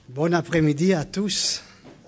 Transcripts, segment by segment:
Bon après-midi à tous.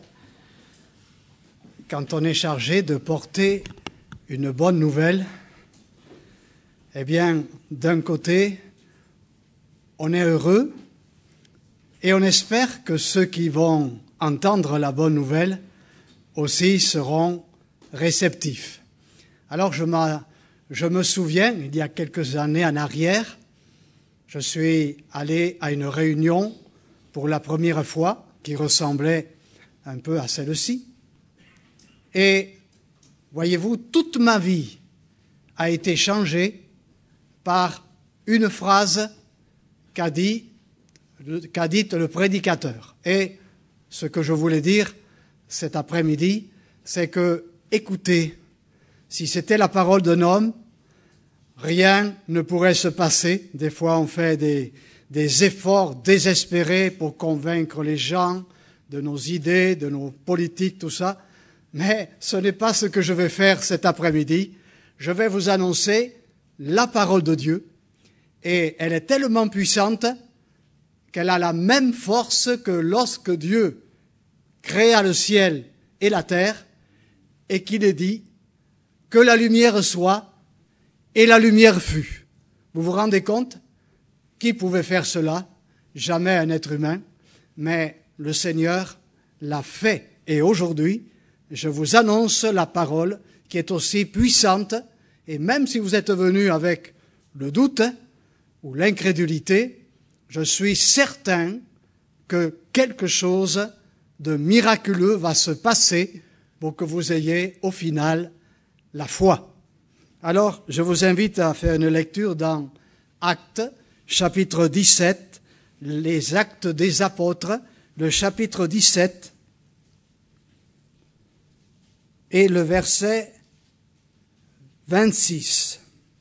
Quand on est chargé de porter une bonne nouvelle, eh bien, d'un côté, on est heureux et on espère que ceux qui vont entendre la bonne nouvelle aussi seront réceptifs. Alors, je me souviens, il y a quelques années en arrière, je suis allé à une réunion pour la première fois, qui ressemblait un peu à celle-ci. Et, voyez-vous, toute ma vie a été changée par une phrase qu'a dite le prédicateur. Et ce que je voulais dire cet après-midi, c'est que, écoutez, si c'était la parole d'un homme, rien ne pourrait se passer. Des fois, on fait des efforts désespérés pour convaincre les gens de nos idées, de nos politiques, tout ça. Mais ce n'est pas ce que je vais faire cet après-midi. Je vais vous annoncer la parole de Dieu. Et elle est tellement puissante qu'elle a la même force que lorsque Dieu créa le ciel et la terre et qu'il est dit que la lumière soit et la lumière fut. Vous vous rendez compte ? Qui pouvait faire cela? Jamais un être humain, mais le Seigneur l'a fait. Et aujourd'hui, je vous annonce la parole qui est aussi puissante, et même si vous êtes venu avec le doute ou l'incrédulité, je suis certain que quelque chose de miraculeux va se passer pour que vous ayez au final la foi. Alors, je vous invite à faire une lecture dans Actes, chapitre 17, les Actes des Apôtres, le chapitre 17 et le verset 26.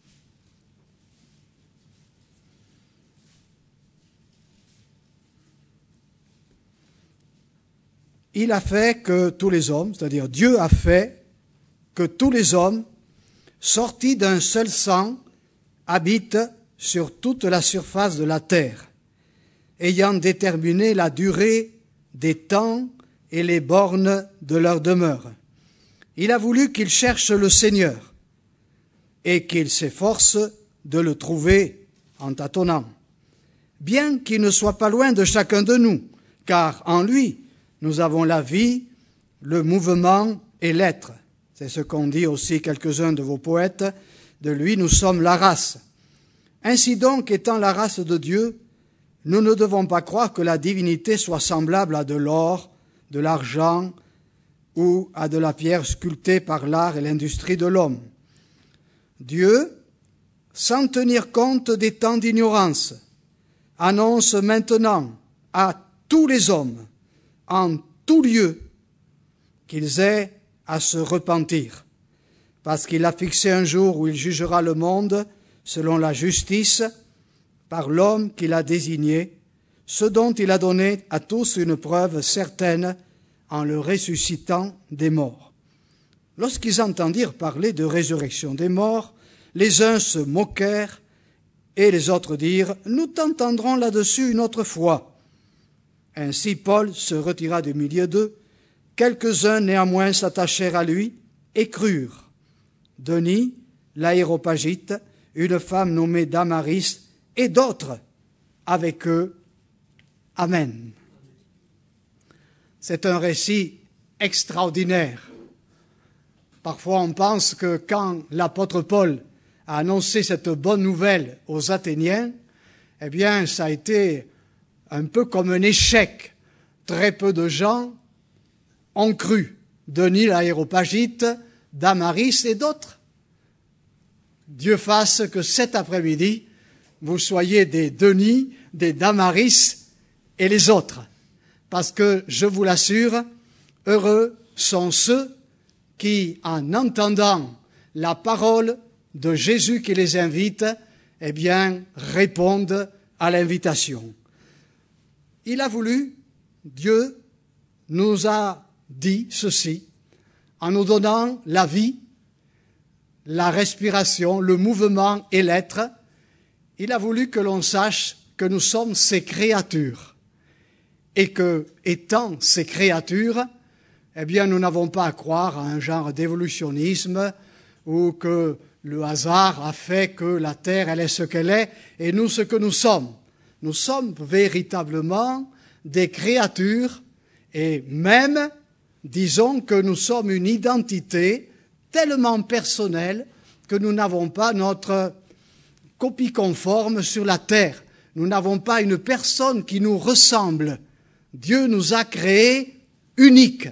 Il a fait que tous les hommes, c'est-à-dire Dieu a fait que tous les hommes, sortis d'un seul sang, habitent sur toute la surface de la terre, ayant déterminé la durée des temps et les bornes de leur demeure. Il a voulu qu'ils cherchent le Seigneur et qu'ils s'efforcent de le trouver en tâtonnant, bien qu'il ne soit pas loin de chacun de nous, car en lui, nous avons la vie, le mouvement et l'être. C'est ce qu'ont dit aussi quelques-uns de vos poètes. De lui, nous sommes la race. Ainsi donc, étant la race de Dieu, nous ne devons pas croire que la divinité soit semblable à de l'or, de l'argent ou à de la pierre sculptée par l'art et l'industrie de l'homme. Dieu, sans tenir compte des temps d'ignorance, annonce maintenant à tous les hommes, en tout lieu, qu'ils aient à se repentir, parce qu'il a fixé un jour où il jugera le monde selon la justice, par l'homme qu'il a désigné, ce dont il a donné à tous une preuve certaine en le ressuscitant des morts. Lorsqu'ils entendirent parler de résurrection des morts, les uns se moquèrent et les autres dirent « Nous t'entendrons là-dessus une autre fois ». Ainsi Paul se retira du milieu d'eux. Quelques-uns néanmoins s'attachèrent à lui et crurent. Denis, l'Aréopagite, une femme nommée Damaris, et d'autres avec eux. Amen. C'est un récit extraordinaire. Parfois on pense que quand l'apôtre Paul a annoncé cette bonne nouvelle aux Athéniens, eh bien ça a été un peu comme un échec. Très peu de gens ont cru. Denis l'Aréopagite, Damaris et d'autres. Dieu fasse que cet après-midi, vous soyez des Denis, des Damaris et les autres. Parce que, je vous l'assure, heureux sont ceux qui, en entendant la parole de Jésus qui les invite, eh bien, répondent à l'invitation. Il a voulu, Dieu nous a dit ceci, en nous donnant la vie, la respiration, le mouvement et l'être. Il a voulu que l'on sache que nous sommes ses créatures et que, étant ces créatures, eh bien, nous n'avons pas à croire à un genre d'évolutionnisme ou que le hasard a fait que la Terre, elle est ce qu'elle est et nous ce que nous sommes. Nous sommes véritablement des créatures et même, disons que nous sommes une identité tellement personnelle que nous n'avons pas notre copie conforme sur la terre. Nous n'avons pas une personne qui nous ressemble. Dieu nous a créés uniques.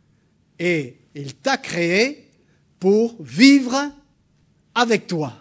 Et il t'a créé pour vivre avec toi.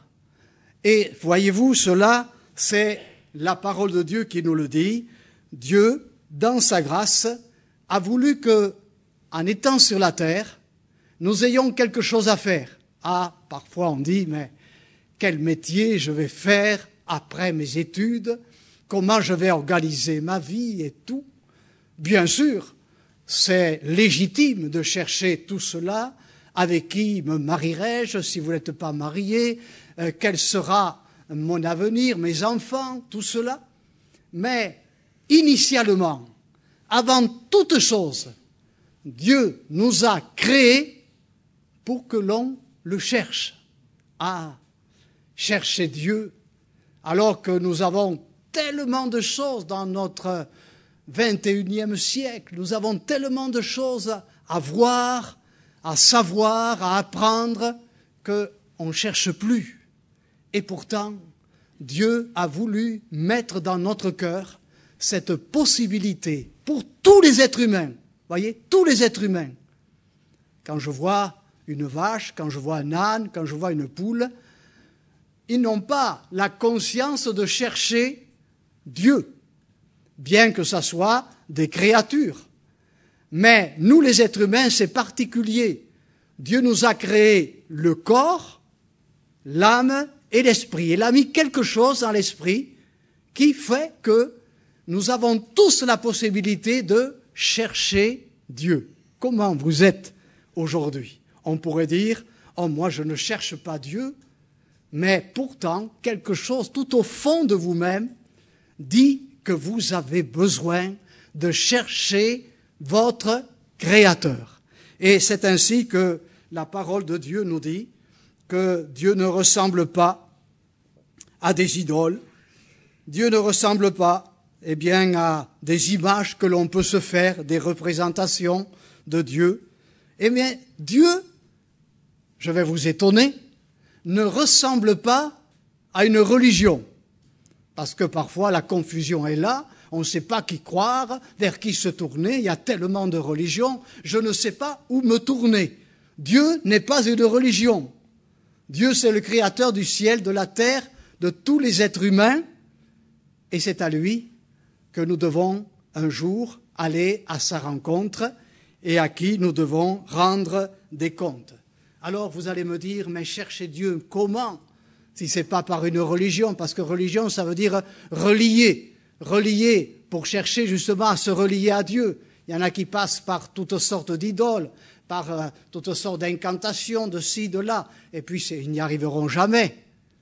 Et voyez-vous, cela, c'est la parole de Dieu qui nous le dit. Dieu, dans sa grâce, a voulu que, en étant sur la terre, nous ayons quelque chose à faire. Ah, parfois on dit, mais quel métier je vais faire après mes études, comment je vais organiser ma vie et tout. Bien sûr, c'est légitime de chercher tout cela. Avec qui me marierai-je si vous n'êtes pas marié? Quel sera mon avenir, mes enfants, tout cela? Mais initialement, avant toute chose, Dieu nous a créés pour que l'on le cherche. Ah, chercher Dieu, alors que nous avons tellement de choses dans notre 21e siècle, nous avons tellement de choses à voir, à savoir, à apprendre, qu'on ne cherche plus. Et pourtant, Dieu a voulu mettre dans notre cœur cette possibilité pour tous les êtres humains. Voyez, tous les êtres humains. Quand je vois une vache, quand je vois un âne, quand je vois une poule, ils n'ont pas la conscience de chercher Dieu, bien que ce soit des créatures. Mais nous, les êtres humains, c'est particulier. Dieu nous a créé le corps, l'âme et l'esprit. Il a mis quelque chose dans l'esprit qui fait que nous avons tous la possibilité de chercher Dieu. Comment vous êtes aujourd'hui? On pourrait dire, oh, moi je ne cherche pas Dieu, mais pourtant, quelque chose tout au fond de vous-même dit que vous avez besoin de chercher votre Créateur. Et c'est ainsi que la parole de Dieu nous dit que Dieu ne ressemble pas à des idoles, Dieu ne ressemble pas, eh bien, à des images que l'on peut se faire, des représentations de Dieu. Eh bien, Dieu, je vais vous étonner, ne ressemble pas à une religion. Parce que parfois la confusion est là, on ne sait pas qui croire, vers qui se tourner, il y a tellement de religions, je ne sais pas où me tourner. Dieu n'est pas une religion. Dieu, c'est le créateur du ciel, de la terre, de tous les êtres humains, et c'est à lui que nous devons un jour aller à sa rencontre et à qui nous devons rendre des comptes. Alors vous allez me dire, mais chercher Dieu, comment? Si ce n'est pas par une religion, parce que religion, ça veut dire relier. Relier pour chercher justement à se relier à Dieu. Il y en a qui passent par toutes sortes d'idoles, par toutes sortes d'incantations, de ci, de là, et puis ils n'y arriveront jamais.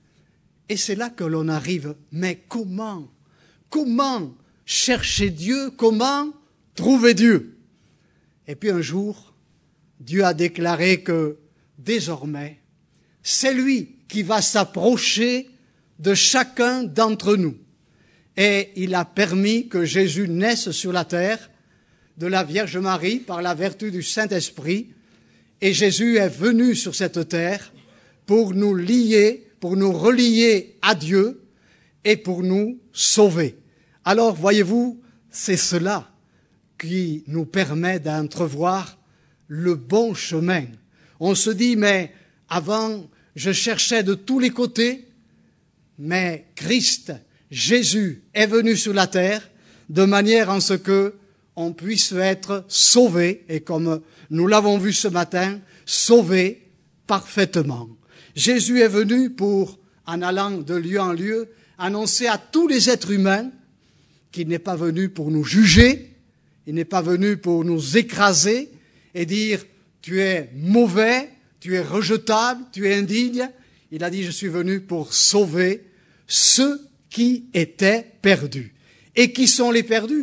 Et c'est là que l'on arrive. Mais comment? Comment chercher Dieu? Comment trouver Dieu? Et puis un jour, Dieu a déclaré que désormais, c'est lui qui va s'approcher de chacun d'entre nous. Et il a permis que Jésus naisse sur la terre de la Vierge Marie par la vertu du Saint-Esprit. Et Jésus est venu sur cette terre pour nous lier, pour nous relier à Dieu et pour nous sauver. Alors, voyez-vous, c'est cela qui nous permet d'entrevoir le bon chemin. On se dit, mais avant, je cherchais de tous les côtés, mais Christ, Jésus, est venu sur la terre de manière en ce que on puisse être sauvé, et comme nous l'avons vu ce matin, sauvé parfaitement. Jésus est venu pour, en allant de lieu en lieu, annoncer à tous les êtres humains qu'il n'est pas venu pour nous juger, il n'est pas venu pour nous écraser et dire « tu es mauvais, tu es rejetable, tu es indigne ». Il a dit « je suis venu pour sauver ceux qui étaient perdus ». Et qui sont les perdus?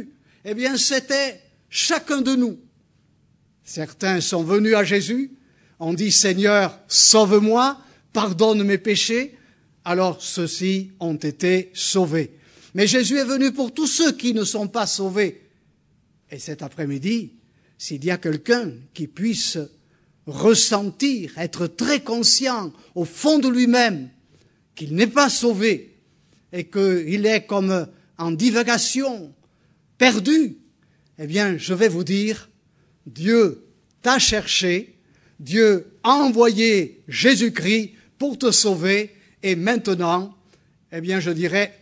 eh bien c'était chacun de nous. Certains sont venus à Jésus, ont dit « Seigneur, sauve-moi, pardonne mes péchés », alors ceux-ci ont été sauvés. Mais Jésus est venu pour tous ceux qui ne sont pas sauvés. Et cet après-midi, s'il y a quelqu'un qui puisse ressentir, être très conscient au fond de lui-même qu'il n'est pas sauvé et qu'il est comme en divagation, perdu, eh bien, je vais vous dire, Dieu t'a cherché, Dieu a envoyé Jésus-Christ pour te sauver, et maintenant, eh bien, je dirais,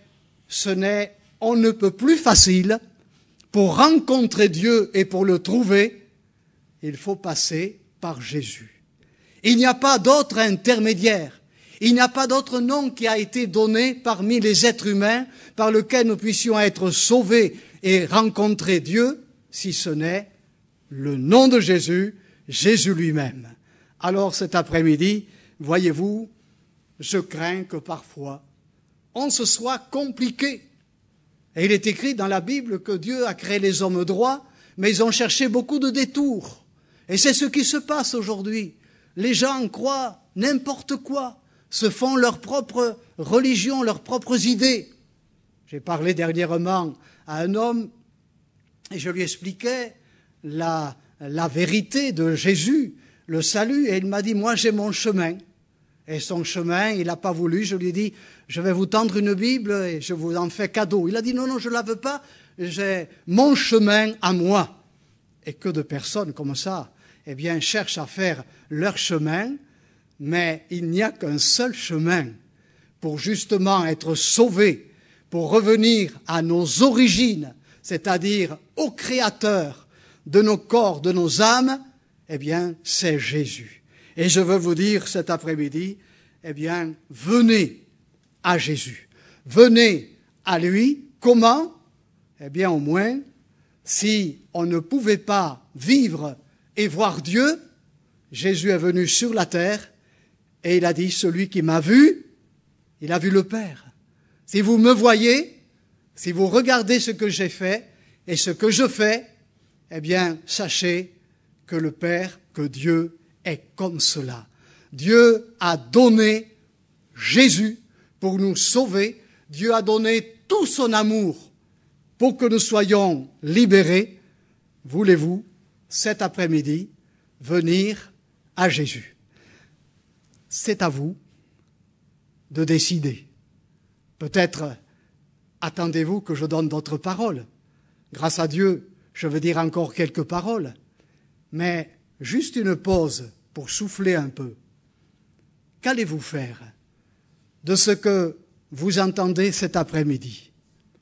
on ne peut plus facile pour rencontrer Dieu et pour le trouver, il faut passer par Jésus. Il n'y a pas d'autre intermédiaire. Il n'y a pas d'autre nom qui a été donné parmi les êtres humains par lequel nous puissions être sauvés et rencontrer Dieu, si ce n'est le nom de Jésus, Jésus lui-même. Alors cet après-midi, voyez-vous, je crains que parfois on se soit compliqué. Et il est écrit dans la Bible que Dieu a créé les hommes droits, mais ils ont cherché beaucoup de détours. Et c'est ce qui se passe aujourd'hui. Les gens croient n'importe quoi, se font leur propre religion, leurs propres idées. J'ai parlé dernièrement à un homme et je lui expliquais la vérité de Jésus, le salut, et il m'a dit « Moi, j'ai mon chemin ». Et son chemin, il n'a pas voulu. Je lui ai dit, je vais vous tendre une Bible et je vous en fais cadeau. Il a dit, non, je ne la veux pas, j'ai mon chemin à moi. Et que de personnes comme ça, eh bien, cherchent à faire leur chemin, mais il n'y a qu'un seul chemin pour justement être sauvé, pour revenir à nos origines, c'est-à-dire au Créateur de nos corps, de nos âmes, eh bien, c'est Jésus. Et je veux vous dire cet après-midi, eh bien, venez à Jésus. Venez à lui. Comment? Eh bien, au moins, si on ne pouvait pas vivre et voir Dieu, Jésus est venu sur la terre et il a dit, celui qui m'a vu, il a vu le Père. Si vous me voyez, si vous regardez ce que j'ai fait et ce que je fais, eh bien, sachez que le Père, que Dieu est comme cela. Dieu a donné Jésus pour nous sauver. Dieu a donné tout son amour pour que nous soyons libérés. Voulez-vous, cet après-midi, venir à Jésus? C'est à vous de décider. Peut-être attendez-vous que je donne d'autres paroles. Grâce à Dieu, je veux dire encore quelques paroles. Mais juste une pause pour souffler un peu. Qu'allez-vous faire de ce que vous entendez cet après-midi?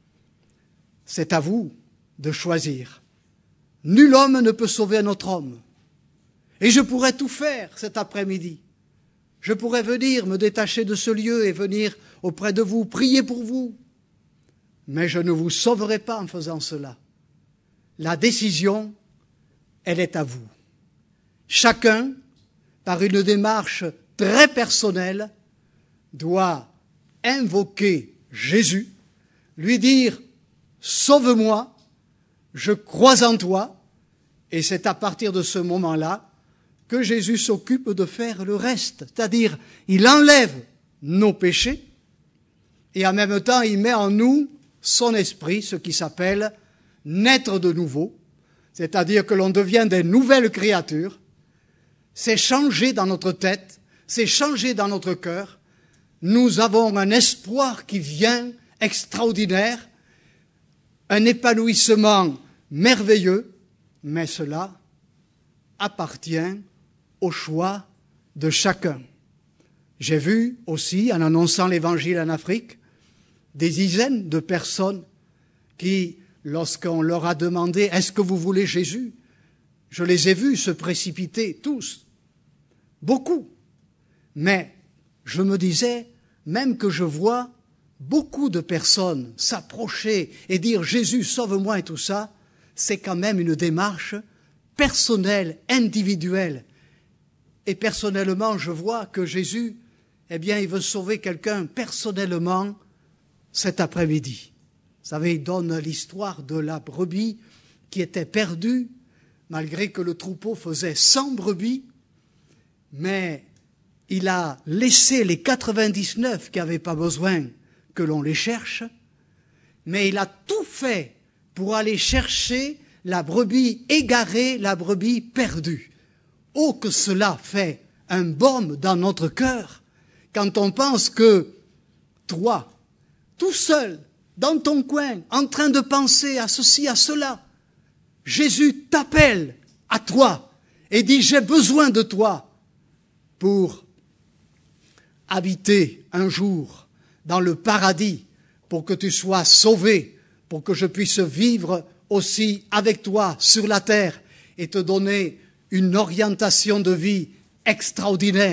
C'est à vous de choisir. Nul homme ne peut sauver un autre homme. Et je pourrais tout faire cet après-midi. Je pourrais venir me détacher de ce lieu et venir auprès de vous, prier pour vous. Mais je ne vous sauverai pas en faisant cela. La décision, elle est à vous. Chacun, par une démarche très personnelle, doit invoquer Jésus, lui dire « Sauve-moi, je crois en toi », et c'est à partir de ce moment-là que Jésus s'occupe de faire le reste, c'est-à-dire il enlève nos péchés et en même temps il met en nous son esprit, ce qui s'appelle naître de nouveau, c'est-à-dire que l'on devient des nouvelles créatures. C'est changé dans notre tête, c'est changé dans notre cœur. Nous avons un espoir qui vient extraordinaire, un épanouissement merveilleux, mais cela appartient au choix de chacun. J'ai vu aussi, en annonçant l'Évangile en Afrique, des dizaines de personnes qui, lorsqu'on leur a demandé « Est-ce que vous voulez Jésus ?», je les ai vus se précipiter tous, beaucoup. Mais je me disais, même que je vois beaucoup de personnes s'approcher et dire « Jésus, sauve-moi » et tout ça, c'est quand même une démarche personnelle, individuelle. Et personnellement, je vois que Jésus, eh bien, il veut sauver quelqu'un personnellement cet après-midi. Vous savez, il donne l'histoire de la brebis qui était perdu, malgré que le troupeau faisait 100 brebis, mais il a laissé les 99 qui n'avaient pas besoin que l'on les cherche, mais il a tout fait pour aller chercher la brebis égarée, la brebis perdue. Oh, que cela fait un baume dans notre cœur quand on pense que toi, tout seul, dans ton coin, en train de penser à ceci, à cela, Jésus t'appelle à toi et dit « J'ai besoin de toi pour habiter un jour dans le paradis, pour que tu sois sauvé, pour que je puisse vivre aussi avec toi sur la terre et te donner une orientation de vie extraordinaire. »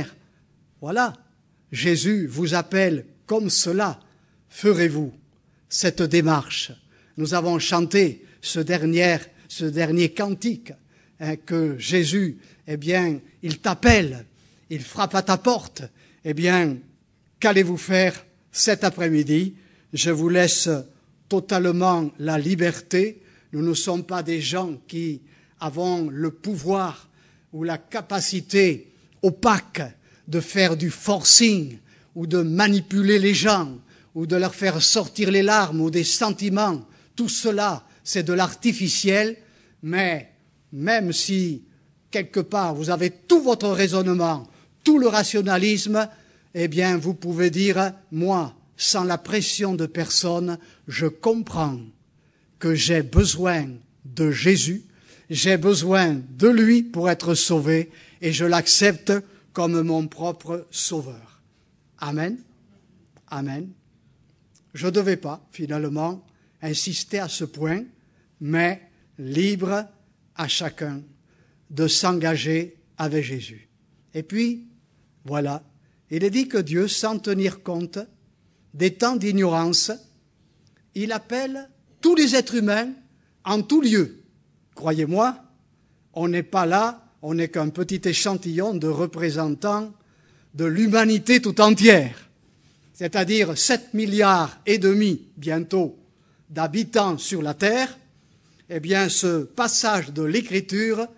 Voilà, Jésus vous appelle comme cela. Ferez-vous cette démarche? Nous avons chanté ce dernier cantique, que Jésus, il t'appelle, il frappe à ta porte. Qu'allez-vous faire cet après-midi? Je vous laisse totalement la liberté. Nous ne sommes pas des gens qui avons le pouvoir ou la capacité opaque de faire du forcing ou de manipuler les gens ou de leur faire sortir les larmes ou des sentiments. Tout cela, c'est de l'artificiel, mais même si, quelque part, vous avez tout votre raisonnement, tout le rationalisme, vous pouvez dire, moi, sans la pression de personne, je comprends que j'ai besoin de Jésus, j'ai besoin de lui pour être sauvé, et je l'accepte comme mon propre sauveur. Amen. Amen. Je ne devais pas, finalement, insister à ce point, mais libre à chacun de s'engager avec Jésus. Et puis, voilà, il est dit que Dieu, sans tenir compte des temps d'ignorance, il appelle tous les êtres humains en tout lieu. Croyez-moi, on n'est pas là, on n'est qu'un petit échantillon de représentants de l'humanité tout entière, c'est-à-dire 7,5 milliards bientôt d'habitants sur la Terre. Ce passage de l'Écriture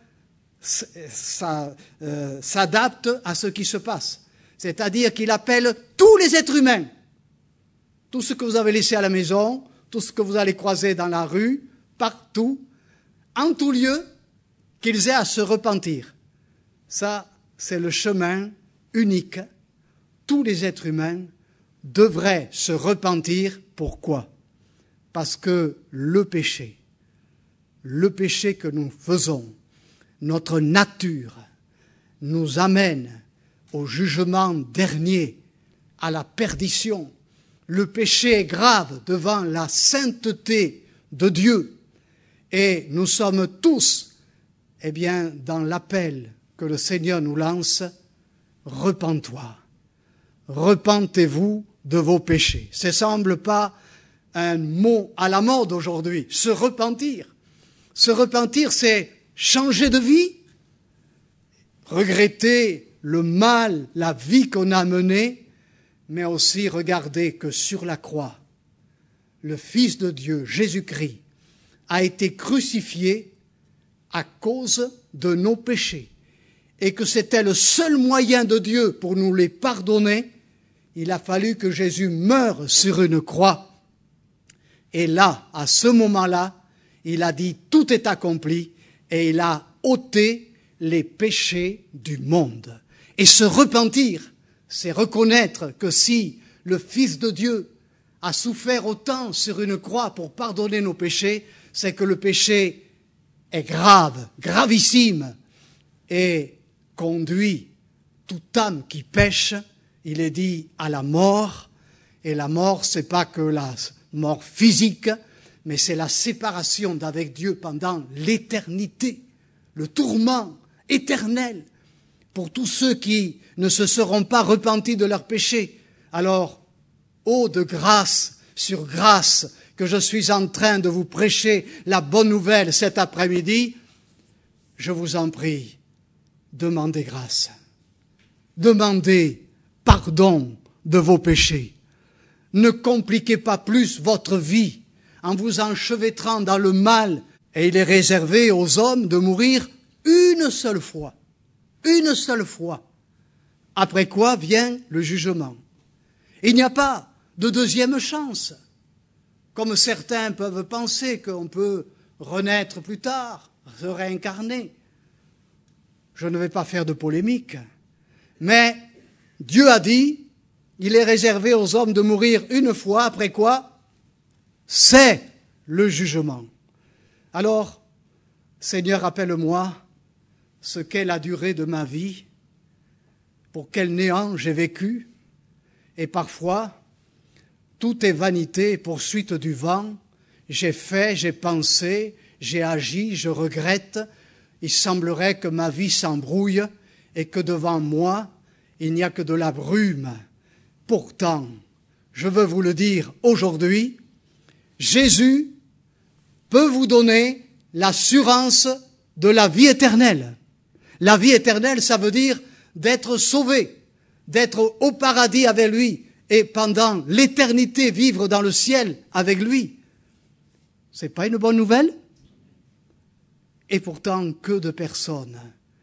s'adapte à ce qui se passe. C'est-à-dire qu'il appelle tous les êtres humains, tout ce que vous avez laissé à la maison, tout ce que vous allez croiser dans la rue, partout, en tout lieu, qu'ils aient à se repentir. Ça, c'est le chemin unique. Tous les êtres humains devraient se repentir. Pourquoi? Parce que le péché que nous faisons, notre nature, nous amène au jugement dernier, à la perdition. Le péché est grave devant la sainteté de Dieu. Et nous sommes tous, dans l'appel que le Seigneur nous lance, repens-toi, repentez-vous de vos péchés. Ce ne semble pas un mot à la mode aujourd'hui, se repentir. Se repentir, c'est changer de vie, regretter le mal, la vie qu'on a menée, mais aussi regarder que sur la croix, le Fils de Dieu, Jésus-Christ, a été crucifié à cause de nos péchés et que c'était le seul moyen de Dieu pour nous les pardonner. Il a fallu que Jésus meure sur une croix. Et là, à ce moment-là, il a dit « tout est accompli » et il a ôté les péchés du monde. Et se repentir, c'est reconnaître que si le Fils de Dieu a souffert autant sur une croix pour pardonner nos péchés, c'est que le péché est grave, gravissime, et conduit toute âme qui pêche, il est dit, à la mort. Et la mort, c'est pas que la mort physique, mais c'est la séparation d'avec Dieu pendant l'éternité, le tourment éternel pour tous ceux qui ne se seront pas repentis de leurs péchés. Alors, ô de grâce sur grâce que je suis en train de vous prêcher la bonne nouvelle cet après-midi, je vous en prie, demandez grâce. Demandez pardon de vos péchés. Ne compliquez pas plus votre vie en vous enchevêtrant dans le mal et il est réservé aux hommes de mourir une seule fois. Une seule fois. Après quoi vient le jugement. Il n'y a pas de deuxième chance. Comme certains peuvent penser qu'on peut renaître plus tard, se réincarner. Je ne vais pas faire de polémique, mais Dieu a dit, il est réservé aux hommes de mourir une fois, après quoi c'est le jugement. Alors, Seigneur, rappelle-moi ce qu'est la durée de ma vie, pour quel néant j'ai vécu, et parfois, tout est vanité, poursuite du vent, j'ai fait, j'ai pensé, j'ai agi, je regrette, il semblerait que ma vie s'embrouille et que devant moi, il n'y a que de la brume. Pourtant, je veux vous le dire aujourd'hui, Jésus peut vous donner l'assurance de la vie éternelle. La vie éternelle, ça veut dire d'être sauvé, d'être au paradis avec lui et pendant l'éternité vivre dans le ciel avec lui. C'est pas une bonne nouvelle? Et pourtant, que de personnes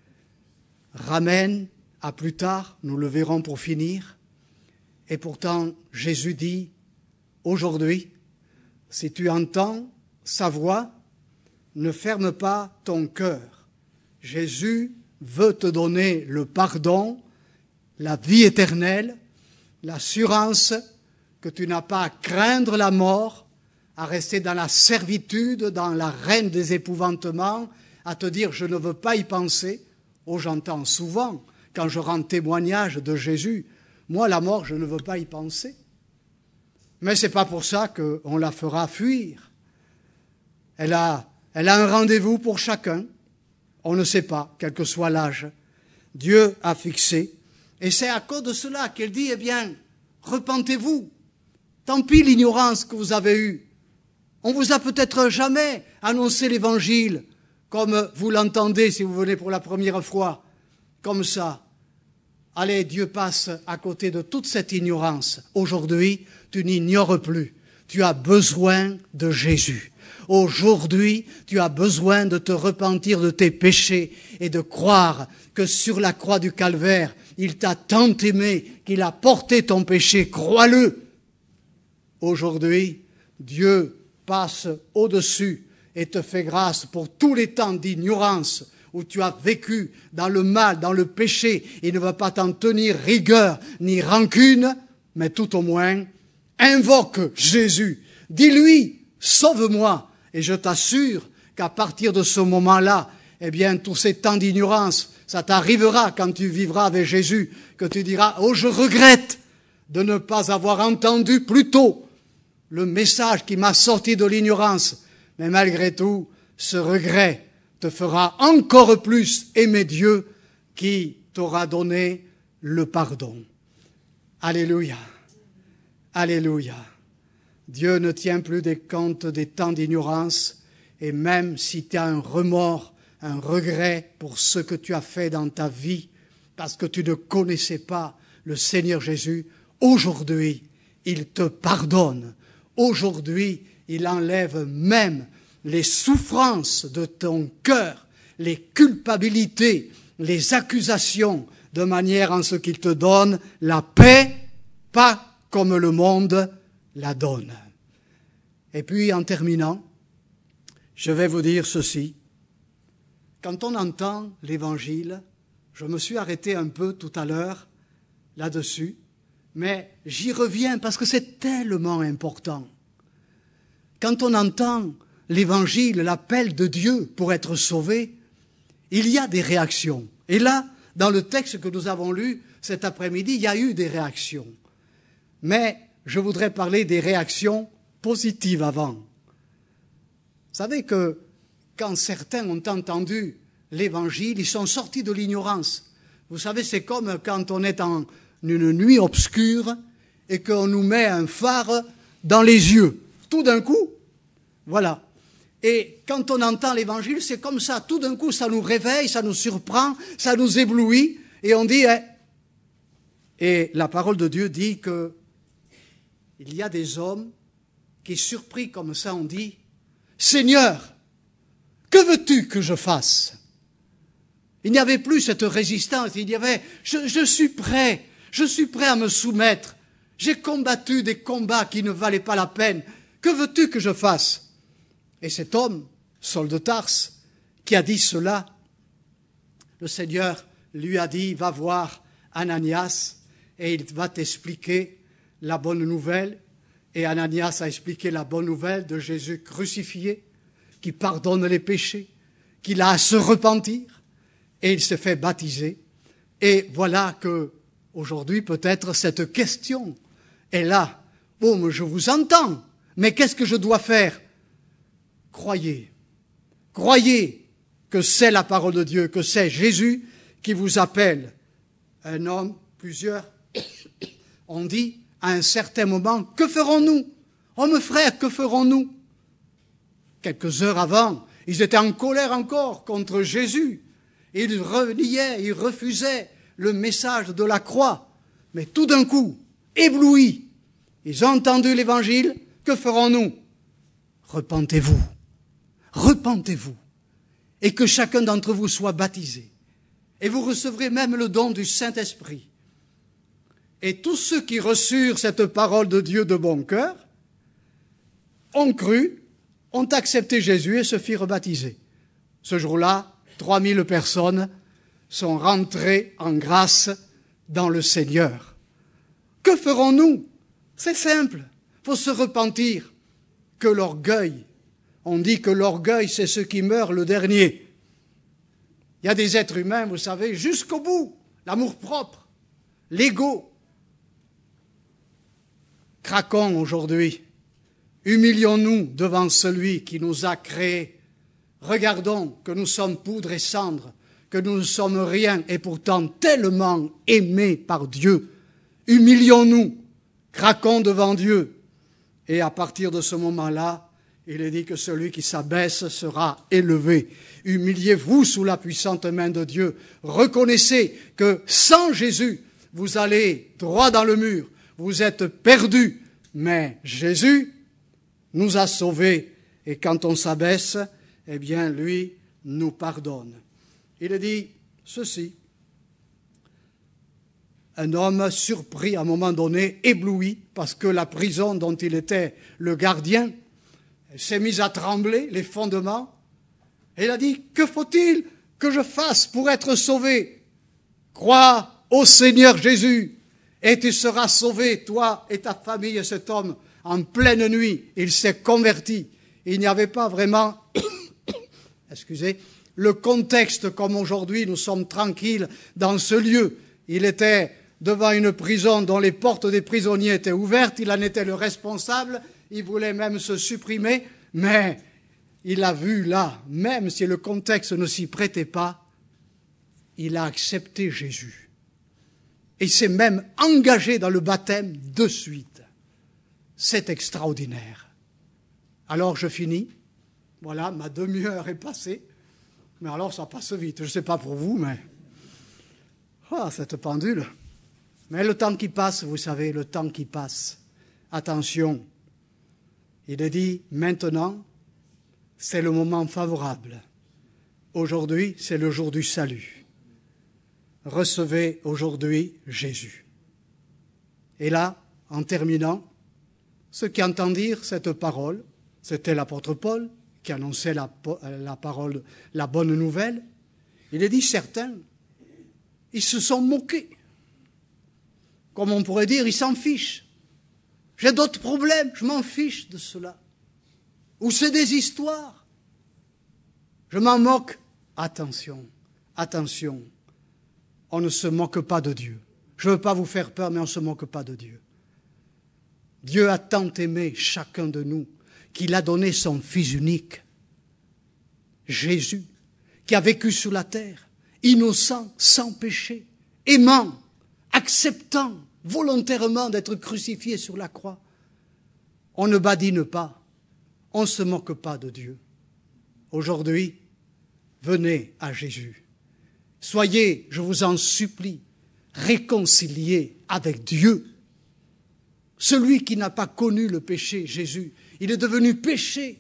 ramènent à plus tard, nous le verrons pour finir, et pourtant Jésus dit, aujourd'hui, si tu entends sa voix, ne ferme pas ton cœur. Jésus veut te donner le pardon, la vie éternelle, l'assurance que tu n'as pas à craindre la mort, à rester dans la servitude, dans la reine des épouvantements, à te dire « je ne veux pas y penser ». Oh, j'entends souvent, quand je rends témoignage de Jésus, moi, la mort, je ne veux pas y penser. Mais ce n'est pas pour ça qu'on la fera fuir. Elle a un rendez-vous pour chacun. On ne sait pas, quel que soit l'âge. Dieu a fixé. Et c'est à cause de cela qu'elle dit, eh bien, repentez-vous. Tant pis l'ignorance que vous avez eue. On vous a peut-être jamais annoncé l'évangile comme vous l'entendez si vous venez pour la première fois, comme ça. Allez, Dieu passe à côté de toute cette ignorance. Aujourd'hui, tu n'ignores plus. Tu as besoin de Jésus. Aujourd'hui, tu as besoin de te repentir de tes péchés et de croire que sur la croix du Calvaire, il t'a tant aimé qu'il a porté ton péché. Crois-le. Aujourd'hui, Dieu passe au-dessus et te fait grâce pour tous les temps d'ignorance où tu as vécu dans le mal, dans le péché. Il ne va pas t'en tenir rigueur ni rancune, mais tout au moins, invoque Jésus. Dis-lui, sauve-moi. Et je t'assure qu'à partir de ce moment-là, eh bien, tous ces temps d'ignorance, ça t'arrivera quand tu vivras avec Jésus, que tu diras, oh, je regrette de ne pas avoir entendu plus tôt le message qui m'a sorti de l'ignorance. Mais malgré tout, ce regret te fera encore plus aimer Dieu qui t'aura donné le pardon. Alléluia. Alléluia. Dieu ne tient plus des comptes des temps d'ignorance et même si tu as un remords, un regret pour ce que tu as fait dans ta vie parce que tu ne connaissais pas le Seigneur Jésus, aujourd'hui, il te pardonne. Aujourd'hui, il enlève même les souffrances de ton cœur, les culpabilités, les accusations, de manière en ce qu'il te donne la paix, pas comme le monde la donne. Et puis, en terminant, je vais vous dire ceci. Quand on entend l'Évangile, je me suis arrêté un peu tout à l'heure là-dessus, mais j'y reviens parce que c'est tellement important. Quand on entend l'Évangile, l'appel de Dieu pour être sauvé, il y a des réactions. Et là, dans le texte que nous avons lu cet après-midi, il y a eu des réactions. Mais je voudrais parler des réactions positives avant. Vous savez que quand certains ont entendu l'Évangile, ils sont sortis de l'ignorance. Vous savez, c'est comme quand on est en une nuit obscure et qu'on nous met un phare dans les yeux. Tout d'un coup, voilà. Et quand on entend l'Évangile, c'est comme ça. Tout d'un coup, ça nous réveille, ça nous surprend, ça nous éblouit. Et on dit... Et la parole de Dieu dit que il y a des hommes qui, surpris comme ça, ont dit « Seigneur, que veux-tu que je fasse? Il n'y avait plus cette résistance, il y avait « je suis prêt à me soumettre, j'ai combattu des combats qui ne valaient pas la peine, que veux-tu que je fasse ?» Et cet homme, Saul de Tarse, qui a dit cela, le Seigneur lui a dit « Va voir Ananias et il va t'expliquer la bonne nouvelle. » Et Ananias a expliqué la bonne nouvelle de Jésus crucifié, qui pardonne les péchés, qu'il a à se repentir, et il s'est fait baptiser. Et voilà que, aujourd'hui, peut-être cette question est là. Bon, mais je vous entends, mais qu'est-ce que je dois faire? Croyez. Croyez que c'est la parole de Dieu, que c'est Jésus qui vous appelle. Un homme, plusieurs, ont dit à un certain moment, que ferons-nous? Oh, mes frères, que ferons-nous? Quelques heures avant, ils étaient en colère encore contre Jésus. Ils reniaient, ils refusaient le message de la croix. Mais tout d'un coup, éblouis, ils ont entendu l'évangile. Que ferons-nous? Repentez-vous. Repentez-vous. Et que chacun d'entre vous soit baptisé. Et vous recevrez même le don du Saint-Esprit. Et tous ceux qui reçurent cette parole de Dieu de bon cœur ont cru, ont accepté Jésus et se firent baptiser. Ce jour-là, 3000 personnes sont rentrées en grâce dans le Seigneur. Que ferons-nous? C'est simple, il faut se repentir. Que l'orgueil, on dit que l'orgueil, c'est ce qui meurt le dernier. Il y a des êtres humains, vous savez, jusqu'au bout, l'amour-propre, l'ego. Craquons aujourd'hui, humilions-nous devant celui qui nous a créés. Regardons que nous sommes poudre et cendre, que nous ne sommes rien et pourtant tellement aimés par Dieu. Humilions-nous, craquons devant Dieu. Et à partir de ce moment-là, il est dit que celui qui s'abaisse sera élevé. Humiliez-vous sous la puissante main de Dieu. Reconnaissez que sans Jésus, vous allez droit dans le mur. Vous êtes perdus. Mais Jésus nous a sauvés. Et quand on s'abaisse, eh bien, lui nous pardonne. Il a dit ceci. Un homme surpris à un moment donné, ébloui, parce que la prison dont il était le gardien s'est mise à trembler, les fondements. Et il a dit, que faut-il que je fasse pour être sauvé? Crois au Seigneur Jésus et tu seras sauvé, toi et ta famille. Et cet homme, en pleine nuit, il s'est converti. Il n'y avait pas vraiment... excusez, le contexte comme aujourd'hui, nous sommes tranquilles dans ce lieu. Il était devant une prison dont les portes des prisonniers étaient ouvertes, il en était le responsable, il voulait même se supprimer, mais il a vu là, même si le contexte ne s'y prêtait pas, il a accepté Jésus. Et il s'est même engagé dans le baptême de suite. C'est extraordinaire. Alors je finis. Voilà, ma demi-heure est passée. Mais alors, ça passe vite. Je ne sais pas pour vous, mais... Ah, cette pendule. Mais le temps qui passe, vous savez, le temps qui passe. Attention. Il est dit, maintenant, c'est le moment favorable. Aujourd'hui, c'est le jour du salut. Recevez aujourd'hui Jésus. Et là, en terminant, ceux qui entendirent cette parole, c'était l'apôtre Paul, qui annonçait la parole, la bonne nouvelle. Il est dit, certains, ils se sont moqués. Comme on pourrait dire, ils s'en fichent. J'ai d'autres problèmes, je m'en fiche de cela. Ou c'est des histoires. Je m'en moque. Attention, attention. On ne se moque pas de Dieu. Je ne veux pas vous faire peur, mais on ne se moque pas de Dieu. Dieu a tant aimé chacun de nous qu'il a donné son Fils unique, Jésus, qui a vécu sur la terre, innocent, sans péché, aimant, acceptant volontairement d'être crucifié sur la croix. On ne badine pas, on ne se moque pas de Dieu. Aujourd'hui, venez à Jésus. Soyez, je vous en supplie, réconciliés avec Dieu. Celui qui n'a pas connu le péché, Jésus, il est devenu péché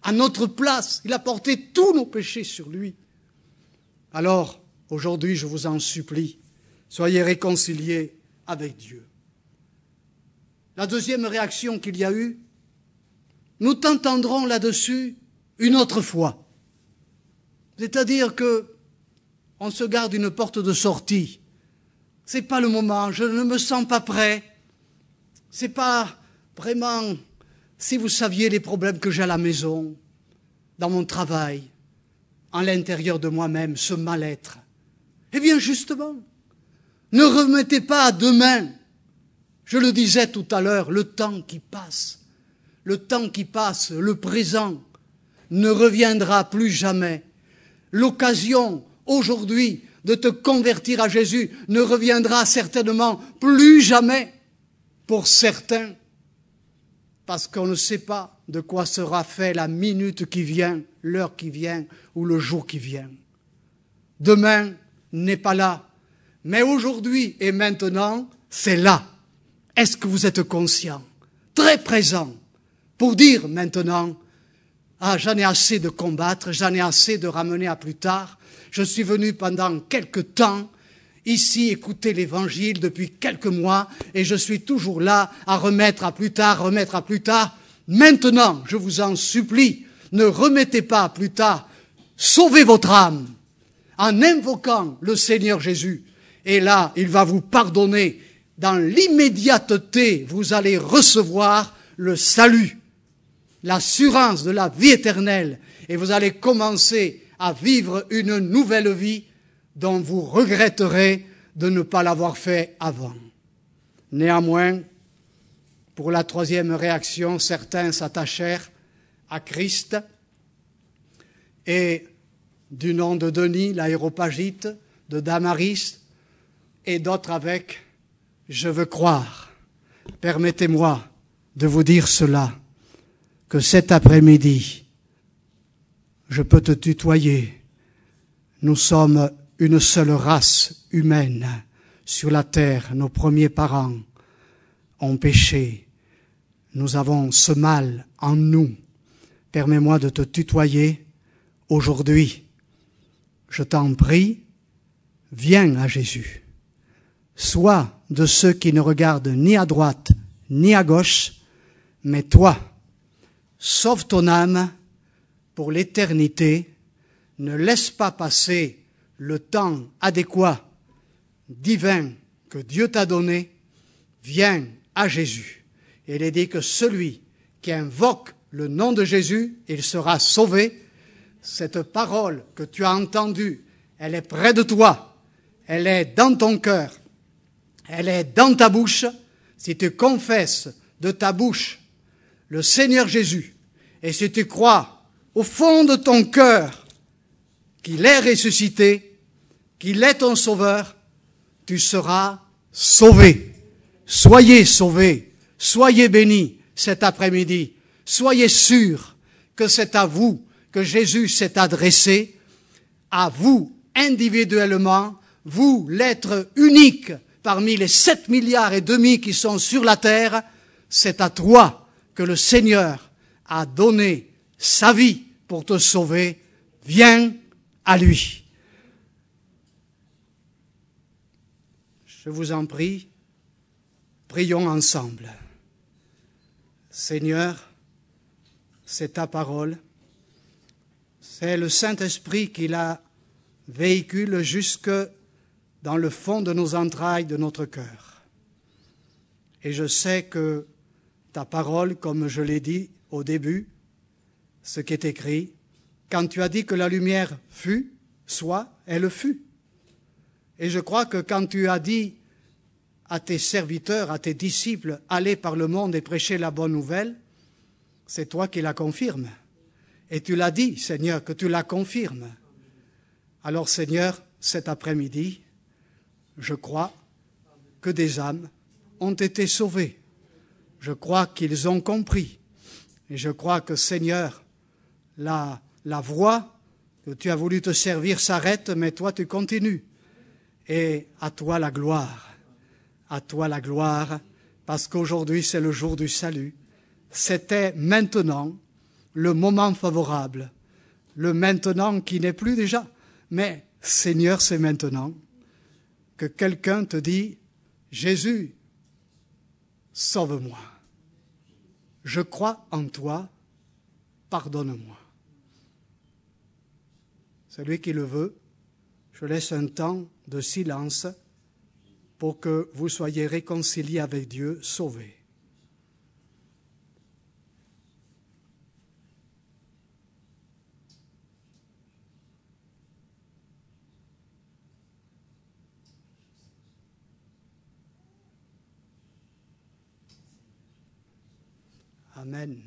à notre place. Il a porté tous nos péchés sur lui. Alors, aujourd'hui, je vous en supplie, soyez réconciliés avec Dieu. La deuxième réaction qu'il y a eu, nous t'entendrons là-dessus une autre fois. C'est-à-dire que on se garde une porte de sortie. C'est pas le moment, je ne me sens pas prêt. C'est pas vraiment, si vous saviez les problèmes que j'ai à la maison, dans mon travail, à l'intérieur de moi-même, ce mal-être. Eh bien, justement, ne remettez pas à demain. Je le disais tout à l'heure, le temps qui passe, le présent, ne reviendra plus jamais. L'occasion, aujourd'hui, de te convertir à Jésus ne reviendra certainement plus jamais pour certains, parce qu'on ne sait pas de quoi sera fait la minute qui vient, l'heure qui vient ou le jour qui vient. Demain n'est pas là, mais aujourd'hui et maintenant, c'est là. Est-ce que vous êtes conscient, très présent, pour dire maintenant, ah, j'en ai assez de combattre, j'en ai assez de ramener à plus tard. Je suis venu pendant quelque temps ici écouter l'Évangile depuis quelques mois et je suis toujours là à remettre à plus tard. Maintenant, je vous en supplie, ne remettez pas à plus tard. Sauvez votre âme en invoquant le Seigneur Jésus. Et là, il va vous pardonner. Dans l'immédiateté, vous allez recevoir le salut, l'assurance de la vie éternelle, et vous allez commencer à vivre une nouvelle vie dont vous regretterez de ne pas l'avoir fait avant. Néanmoins, pour la troisième réaction, certains s'attachèrent à Christ et du nom de Denis, l'aéropagite, de Damaris et d'autres avec « Je veux croire ». Permettez-moi de vous dire cela, que cet après-midi, je peux te tutoyer. Nous sommes une seule race humaine sur la terre. Nos premiers parents ont péché. Nous avons ce mal en nous. Permets-moi de te tutoyer aujourd'hui. Je t'en prie, viens à Jésus. Sois de ceux qui ne regardent ni à droite ni à gauche, mais toi, sauve ton âme pour l'éternité. Ne laisse pas passer le temps adéquat, divin, que Dieu t'a donné. Viens à Jésus. Et il est dit que celui qui invoque le nom de Jésus, il sera sauvé. Cette parole que tu as entendue, elle est près de toi. Elle est dans ton cœur. Elle est dans ta bouche. Si tu confesses de ta bouche le Seigneur Jésus, et si tu crois au fond de ton cœur qu'il est ressuscité, qu'il est ton sauveur, tu seras sauvé. Soyez sauvés, soyez bénis cet après-midi. Soyez sûrs que c'est à vous que Jésus s'est adressé, à vous individuellement, vous l'être unique parmi les 7,5 milliards qui sont sur la terre. C'est à toi que le Seigneur a donné sa vie pour te sauver. Viens à lui. Je vous en prie, prions ensemble. Seigneur, c'est ta parole. C'est le Saint-Esprit qui la véhicule jusque dans le fond de nos entrailles, de notre cœur. Et je sais que ta parole, comme je l'ai dit au début, ce qui est écrit, quand tu as dit que la lumière fut, soit, elle fut. Et je crois que quand tu as dit à tes serviteurs, à tes disciples, allez par le monde et prêchez la bonne nouvelle, c'est toi qui la confirmes. Et tu l'as dit, Seigneur, que tu la confirmes. Alors, Seigneur, cet après-midi, je crois que des âmes ont été sauvées. Je crois qu'ils ont compris. Et je crois que, Seigneur, la voie que tu as voulu te servir s'arrête, mais toi tu continues. Et à toi la gloire. À toi la gloire, parce qu'aujourd'hui c'est le jour du salut. C'était maintenant, le moment favorable, le maintenant qui n'est plus déjà, mais Seigneur, c'est maintenant que quelqu'un te dit, Jésus, sauve-moi. Je crois en toi, pardonne-moi. Celui qui le veut, je laisse un temps de silence pour que vous soyez réconciliés avec Dieu, sauvés. Amen.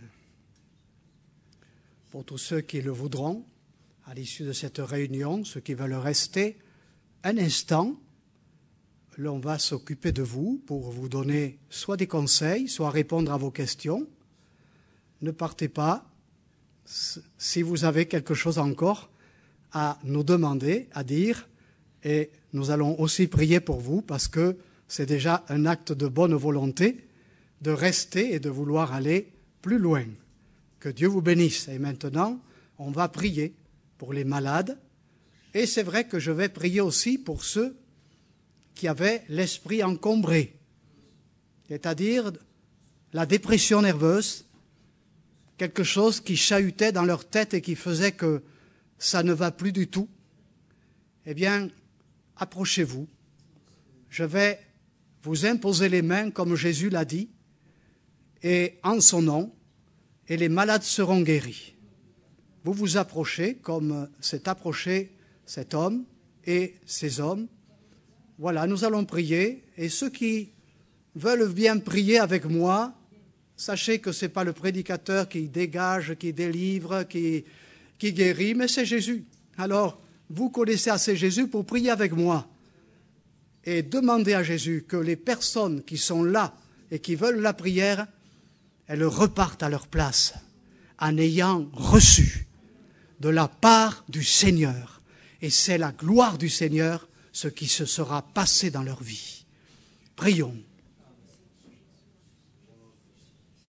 Pour tous ceux qui le voudront, à l'issue de cette réunion, ceux qui veulent rester un instant, l'on va s'occuper de vous pour vous donner soit des conseils, soit répondre à vos questions. Ne partez pas. Si vous avez quelque chose encore à nous demander, à dire, et nous allons aussi prier pour vous parce que c'est déjà un acte de bonne volonté de rester et de vouloir aller plus loin. Que Dieu vous bénisse. Et maintenant, on va prier pour les malades. Et c'est vrai que je vais prier aussi pour ceux qui avaient l'esprit encombré, c'est-à-dire la dépression nerveuse, quelque chose qui chahutait dans leur tête et qui faisait que ça ne va plus du tout. Eh bien, approchez-vous. Je vais vous imposer les mains comme Jésus l'a dit, et en son nom, et les malades seront guéris. Vous vous approchez comme s'est approché cet homme et ces hommes. Voilà, nous allons prier, et ceux qui veulent bien prier avec moi, sachez que ce n'est pas le prédicateur qui dégage, qui délivre, qui guérit, mais c'est Jésus. Alors, vous connaissez assez Jésus pour prier avec moi et demander à Jésus que les personnes qui sont là et qui veulent la prière, elles repartent à leur place en ayant reçu de la part du Seigneur. Et c'est la gloire du Seigneur ce qui se sera passé dans leur vie. Prions.